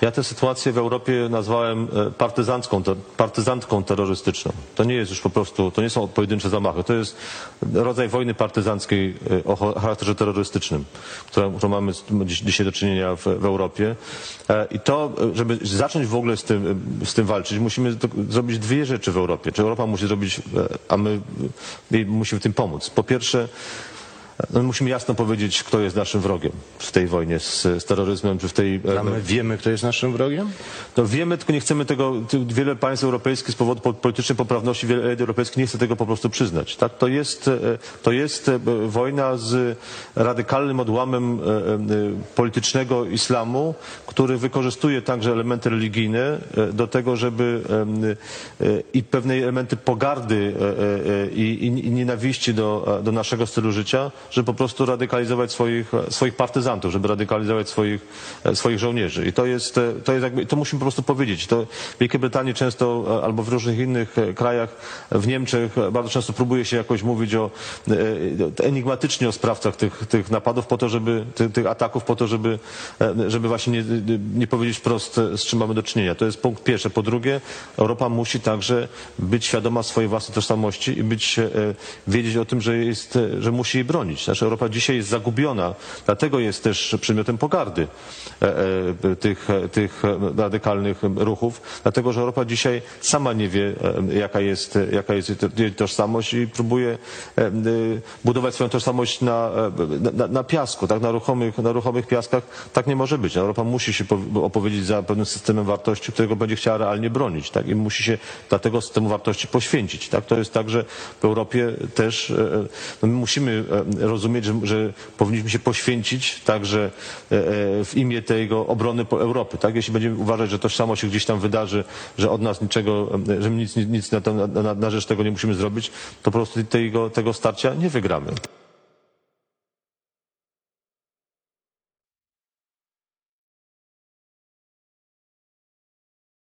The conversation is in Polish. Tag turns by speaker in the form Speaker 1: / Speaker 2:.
Speaker 1: Ja tę sytuację w Europie nazwałem partyzantką terrorystyczną. To nie jest już po prostu, to nie są pojedyncze zamachy, to jest rodzaj wojny partyzanckiej o charakterze terrorystycznym, którą mamy dzisiaj do czynienia w Europie. I to, żeby zacząć w ogóle z tym walczyć, musimy zrobić dwie rzeczy w Europie. Czy Europa musi zrobić, a my musimy w tym pomóc. Po pierwsze, musimy jasno powiedzieć, kto jest naszym wrogiem w tej wojnie z terroryzmem, czy w tej...
Speaker 2: A my wiemy, kto jest naszym wrogiem?
Speaker 1: No wiemy, tylko nie chcemy tego, wiele państw europejskich z powodu politycznej poprawności, wiele elit europejskich nie chce tego po prostu przyznać. Tak? To jest wojna z radykalnym odłamem politycznego islamu, który wykorzystuje także elementy religijne do tego, żeby i pewne elementy pogardy i nienawiści do naszego stylu życia, żeby po prostu radykalizować swoich partyzantów, żeby radykalizować swoich żołnierzy. I to jest jakby, to musimy po prostu powiedzieć. To w Wielkiej Brytanii często, albo w różnych innych krajach, w Niemczech bardzo często próbuje się jakoś mówić enigmatycznie o sprawcach tych napadów, po to, żeby, tych ataków, po to, żeby właśnie nie powiedzieć wprost, z czym mamy do czynienia. To jest punkt pierwszy. Po drugie, Europa musi także być świadoma swojej własnej tożsamości i wiedzieć o tym, że musi jej bronić. Znaczy Europa dzisiaj jest zagubiona, dlatego jest też przedmiotem pogardy tych radykalnych ruchów, dlatego że Europa dzisiaj sama nie wie, jaka jest jej tożsamość i próbuje budować swoją tożsamość na piasku, tak? Na ruchomych piaskach. Tak nie może być. Europa musi się opowiedzieć za pewnym systemem wartości, którego będzie chciała realnie bronić, tak? I musi się dla tego systemu wartości poświęcić, tak? To jest tak, że w Europie też my musimy rozumieć, że powinniśmy się poświęcić także w imię tego obrony Europy, tak? Jeśli będziemy uważać, że tożsamość się gdzieś tam wydarzy, że od nas niczego, że my nic na rzecz tego nie musimy zrobić, to po prostu tego starcia nie wygramy.